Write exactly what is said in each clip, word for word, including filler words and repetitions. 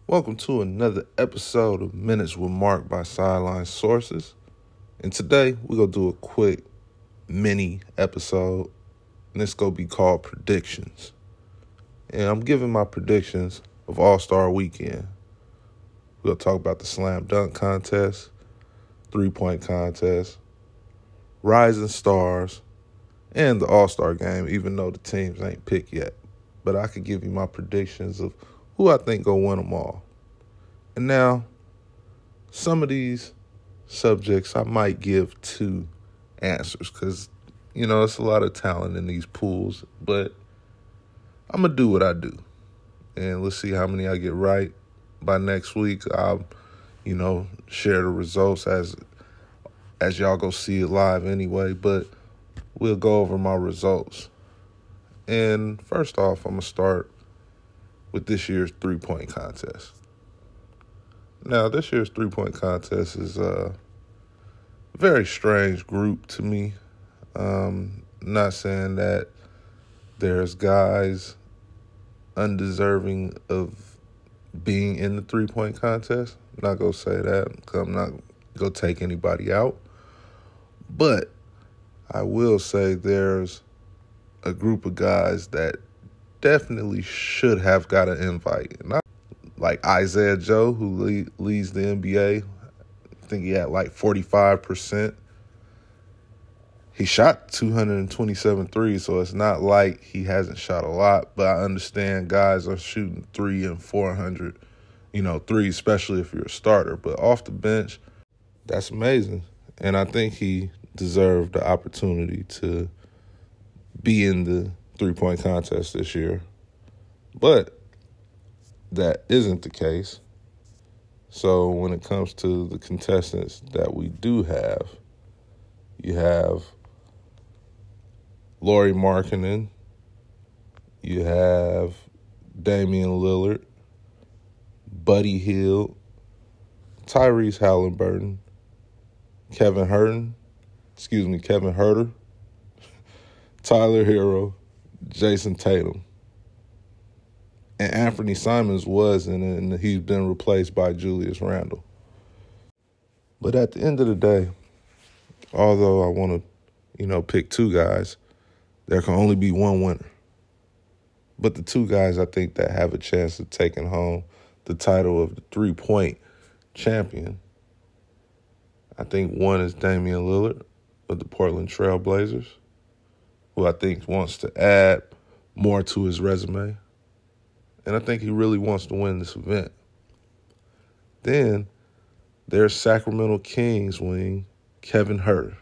Welcome to another episode of Minutes with Mark by Sideline Sources. And today we're going to do a quick mini episode, and it's going to be called Predictions. And I'm giving my predictions of All-Star Weekend. We're going to talk about the Slam Dunk Contest, Three-Point Contest, Rising Stars, and the All-Star Game, even though the teams ain't picked yet. But I could give you my predictions of who I think gonna win them all. And now, some of these subjects I might give two answers because, you know, it's a lot of talent in these pools, but I'm gonna do what I do. And let's see how many I get right. By next week, I'll, you know, share the results as as y'all go see it live anyway, but we'll go over my results. And first off, I'm gonna start with this year's three-point contest. Now, this year's three-point contest is a very strange group to me. Um, not saying that there's guys undeserving of being in the three-point contest. I'm not going to say that because I'm not going to take anybody out. But I will say there's a group of guys that definitely should have got an invite. And I, like Isaiah Joe, who lead, leads the N B A. I think he had like forty-five percent. He shot two hundred twenty-seven threes, so it's not like he hasn't shot a lot. But I understand guys are shooting three and four hundred, you know, three, especially if you're a starter. But off the bench, that's amazing. And I think he deserved the opportunity to be in the three-point contest this year. But that isn't the case. So when it comes to the contestants that we do have, you have Lauri Markkanen, you have Damian Lillard, Buddy Hield, Tyrese Halliburton, Kevin Herter, excuse me, Kevin Herter, Tyler Hero, Jason Tatum. And Anthony Simons was in it, and he's been replaced by Julius Randle. But at the end of the day, although I want to, you know, pick two guys, there can only be one winner. But the two guys I think that have a chance of taking home the title of the three-point champion, I think one is Damian Lillard of the Portland Trail Blazers, who I think wants to add more to his resume. And I think he really wants to win this event. Then there's Sacramento Kings wing, Kevin Herter.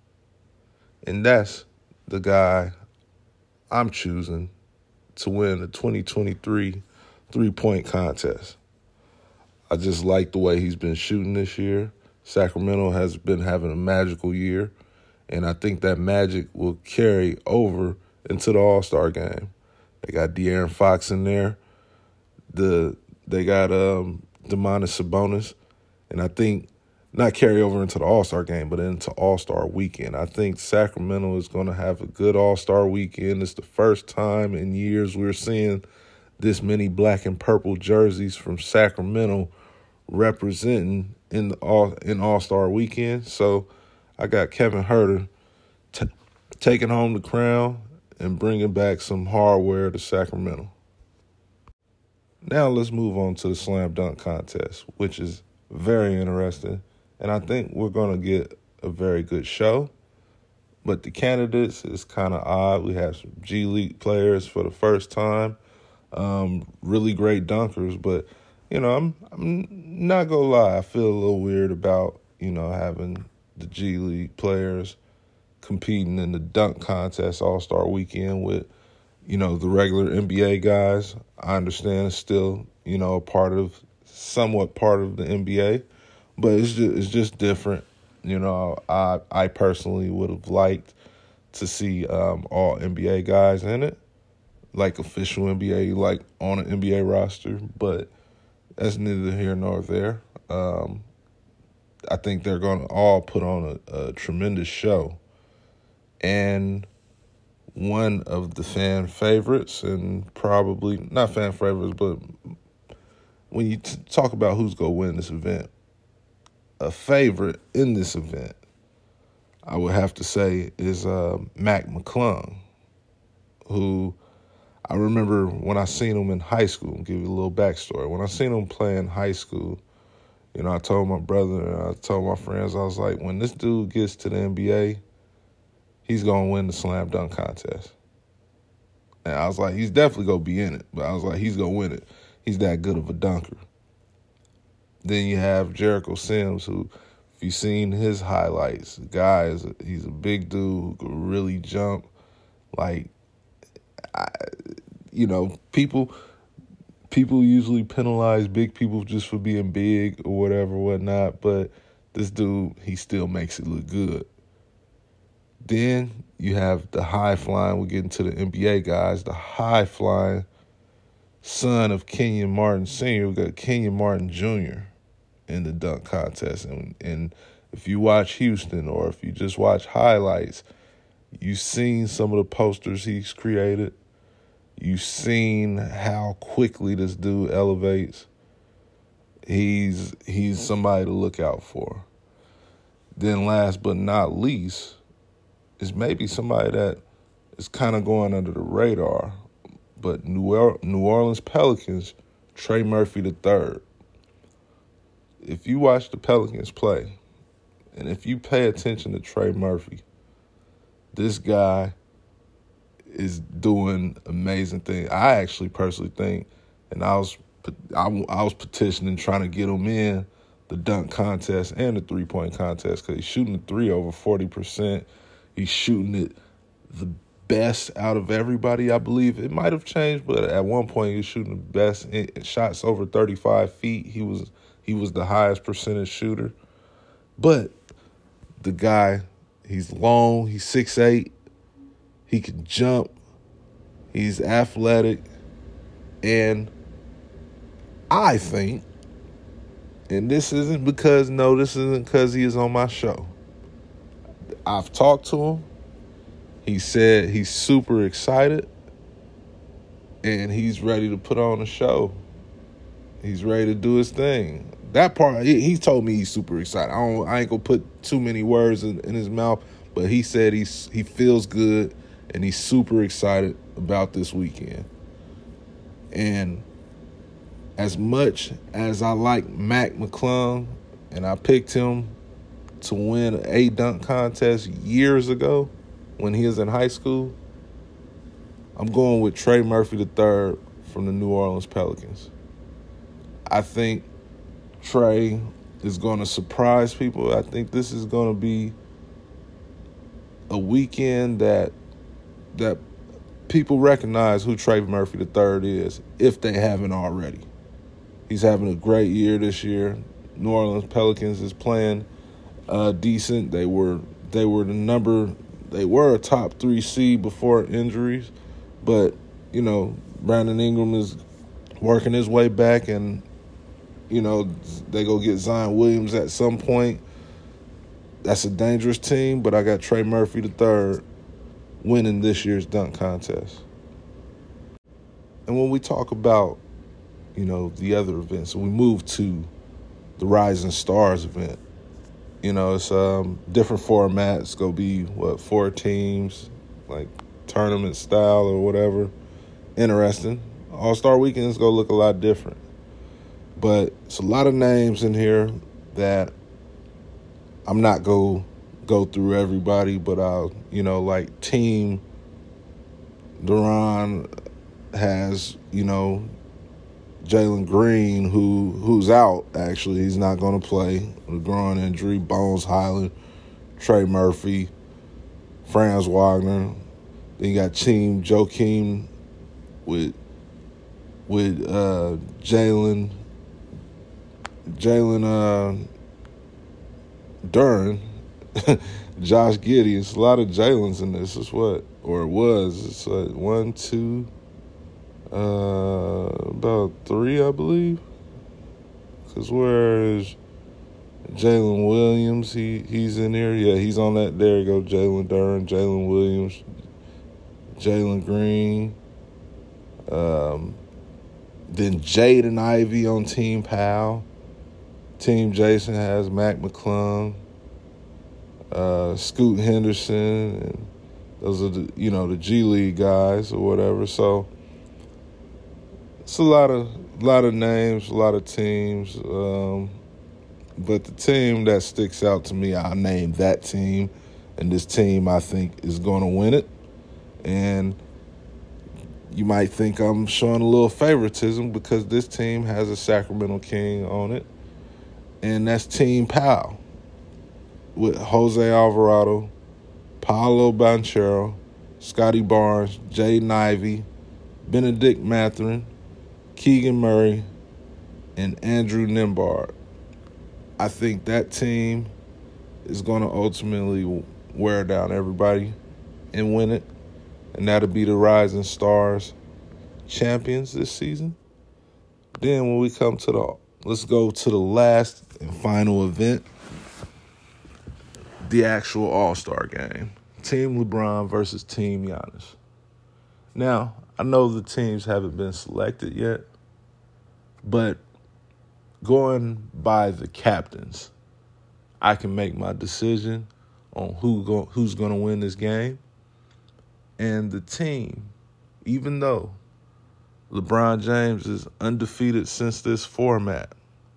And that's the guy I'm choosing to win the twenty twenty-three three-point contest. I just like the way he's been shooting this year. Sacramento has been having a magical year, and I think that magic will carry over into the All-Star game. They got De'Aaron Fox in there. The They got um, Domantas Sabonis. And I think not carry over into the All-Star game, but into All-Star weekend. I think Sacramento is going to have a good All-Star weekend. It's the first time in years we're seeing this many black and purple jerseys from Sacramento representing in the all in All-Star weekend. So I got Kevin Herter t- taking home the crown and bringing back some hardware to Sacramento. Now let's move on to the Slam Dunk Contest, which is very interesting. And I think we're going to get a very good show. But the candidates is kind of odd. We have some G League players for the first time, um, really great dunkers. But, you know, I'm I'm not going to lie. I feel a little weird about, you know, having the G League players competing in the dunk contest All-Star weekend with, you know, the regular N B A guys. I understand it's still, you know, a part of, somewhat part of the N B A, but it's just, it's just different. You know, I I personally would have liked to see um, all N B A guys in it, like official N B A, like on an N B A roster, but that's neither here nor there. Um, I think they're going to all put on a, a tremendous show. And one of the fan favorites, and probably not fan favorites, but when you t- talk about who's going to win this event, a favorite in this event, I would have to say, is uh, Mac McClung, who I remember when I seen him in high school. I'll give you a little backstory. When I seen him play in high school, you know, I told my brother and I told my friends, I was like, when this dude gets to the N B A, he's going to win the slam dunk contest. And I was like, he's definitely going to be in it. But I was like, he's going to win it. He's that good of a dunker. Then you have Jericho Sims, who, if you've seen his highlights, the guy is a, he's a big dude who can really jump. Like, I, you know, people people usually penalize big people just for being big or whatever, whatnot. But this dude, he still makes it look good. Then you have the high flying. We're getting to the N B A guys. The high flying son of Kenyon Martin Senior We got Kenyon Martin Junior in the dunk contest. And, and if you watch Houston or if you just watch highlights, you've seen some of the posters he's created. You've seen how quickly this dude elevates. He's he's somebody to look out for. Then last but not least is maybe somebody that is kind of going under the radar, but New Orleans Pelicans, Trey Murphy the third. If you watch the Pelicans play, and if you pay attention to Trey Murphy, this guy is doing amazing things. I actually personally think, and I was I, I was petitioning, trying to get him in the dunk contest and the three-point contest because he's shooting the three over forty percent. He's shooting it the best out of everybody, I believe. It might have changed, but at one point he was shooting the best in shots over thirty-five feet. He was he was the highest percentage shooter. But the guy, he's long, he's six eight, he can jump, he's athletic, and I think, and this isn't because, no, this isn't because he is on my show. I've talked to him. He said he's super excited, and he's ready to put on a show. He's ready to do his thing. That part, he, he told me he's super excited. I don't, I ain't gonna put too many words in, in his mouth, but he said he's he feels good, and he's super excited about this weekend. And as much as I like Mac McClung, and I picked him to win a dunk contest years ago when he was in high school, I'm going with Trey Murphy the third from the New Orleans Pelicans. I think Trey is going to surprise people. I think this is going to be a weekend that that people recognize who Trey Murphy the third is, if they haven't already. He's having a great year this year. New Orleans Pelicans is playing uh, decent. They were they were the number they were a top three seed before injuries, but you know Brandon Ingram is working his way back, and you know they go get Zion Williams at some point. That's a dangerous team, but I got Trey Murphy the third winning this year's dunk contest. And when we talk about, you know, the other events, we move to the Rising Stars event. You know, it's um, different formats. It's going to be, what, four teams, like tournament style or whatever. Interesting. All-Star Weekend is going to look a lot different. But it's a lot of names in here that I'm not going to go through everybody, but I'll, you know, like Team Duran has, you know, Jalen Green, who who's out, actually. He's not going to play with a groin injury. Bones Highland, Trey Murphy, Franz Wagner. Then you got Team Joakim with with uh, Jalen Jalen uh, Duran, Josh Giddey. It's a lot of Jalen's in this. It's what, or it was. It's like one, two, uh, about three, I believe. Because where is Jalen Williams? He he's in there. Yeah, he's on that. There you go. Jalen Duran, Jalen Williams, Jalen Green. Um, Then Jaden Ivey on Team Pal. Team Jason has Mac McClung, uh, Scoot Henderson, and those are the, you know, the G League guys or whatever. So it's a lot of lot of names, a lot of teams. Um, but the team that sticks out to me, I'll name that team, and this team I think is going to win it. And you might think I'm showing a little favoritism because this team has a Sacramento King on it, and that's Team Pal with Jose Alvarado, Paolo Banchero, Scotty Barnes, Jaden Ivey, Benedict Mathurin, Keegan Murray, and Andrew Nembhard. I think that team is going to ultimately wear down everybody and win it, and that'll be the Rising Stars champions this season. Then when we come to the, let's go to the last and final event, the actual All-Star game. Team LeBron versus Team Giannis. Now, I know the teams haven't been selected yet, but going by the captains, I can make my decision on who go, who's going to win this game. And the team, even though LeBron James is undefeated since this format,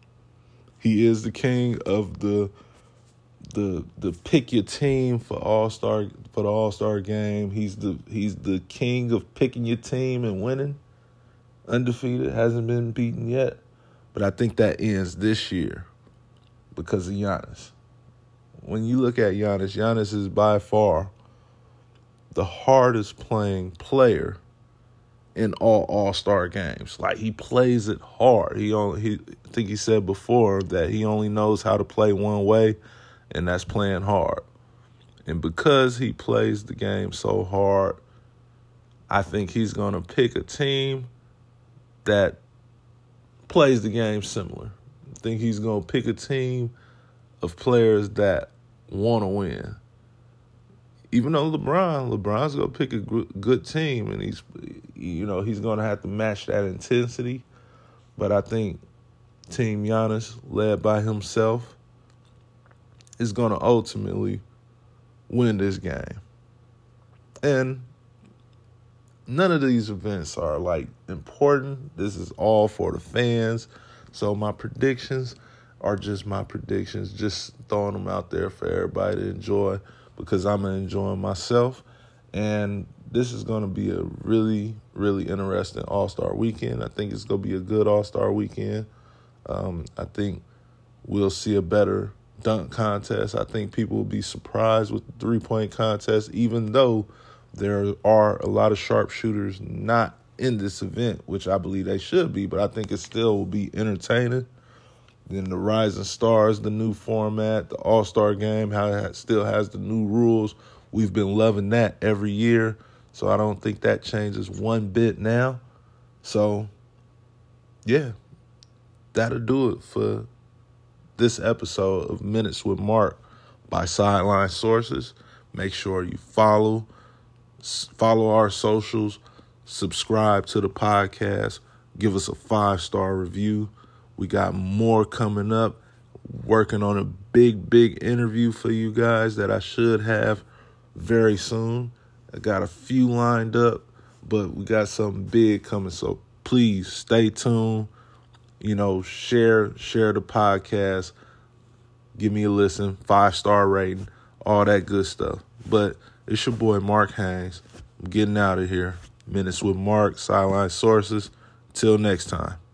he is the king of the the the pick your team for All-Star for the All-Star game. He's the he's the king of picking your team and winning. Undefeated, hasn't been beaten yet. But I think that ends this year because of Giannis. When you look at Giannis, Giannis is by far the hardest playing player in all All-Star games. Like, he plays it hard. He only he I think he said before that he only knows how to play one way, and that's playing hard. And because he plays the game so hard, I think he's going to pick a team that plays the game similar. I think he's going to pick a team of players that want to win. Even though LeBron, LeBron's going to pick a good team, and he's, you know, he's going to have to match that intensity. But I think Team Giannis, led by himself, is going to ultimately win this game. And none of these events are, like, important. This is all for the fans. So my predictions are just my predictions, just throwing them out there for everybody to enjoy because I'm enjoying myself. And this is going to be a really, really interesting All-Star weekend. I think it's going to be a good All-Star weekend. Um, I think we'll see a better dunk contest. I think people will be surprised with the three-point contest, even though there are a lot of sharpshooters not in this event, which I believe they should be, but I think it still will be entertaining. Then the Rising Stars, the new format, the All-Star game, how it still has the new rules. We've been loving that every year, so I don't think that changes one bit now. So, yeah, that'll do it for this episode of Minutes with Mark by Sideline Sources. Make sure you follow, follow our socials, subscribe to the podcast, give us a five-star review. We got more coming up, working on a big, big interview for you guys that I should have very soon. I got a few lined up, but we got something big coming, so please stay tuned. You know, share, share the podcast, give me a listen, five-star rating, all that good stuff. But it's your boy, Mark Haynes. I'm getting out of here. Minutes with Mark, Sideline Sources. Till next time.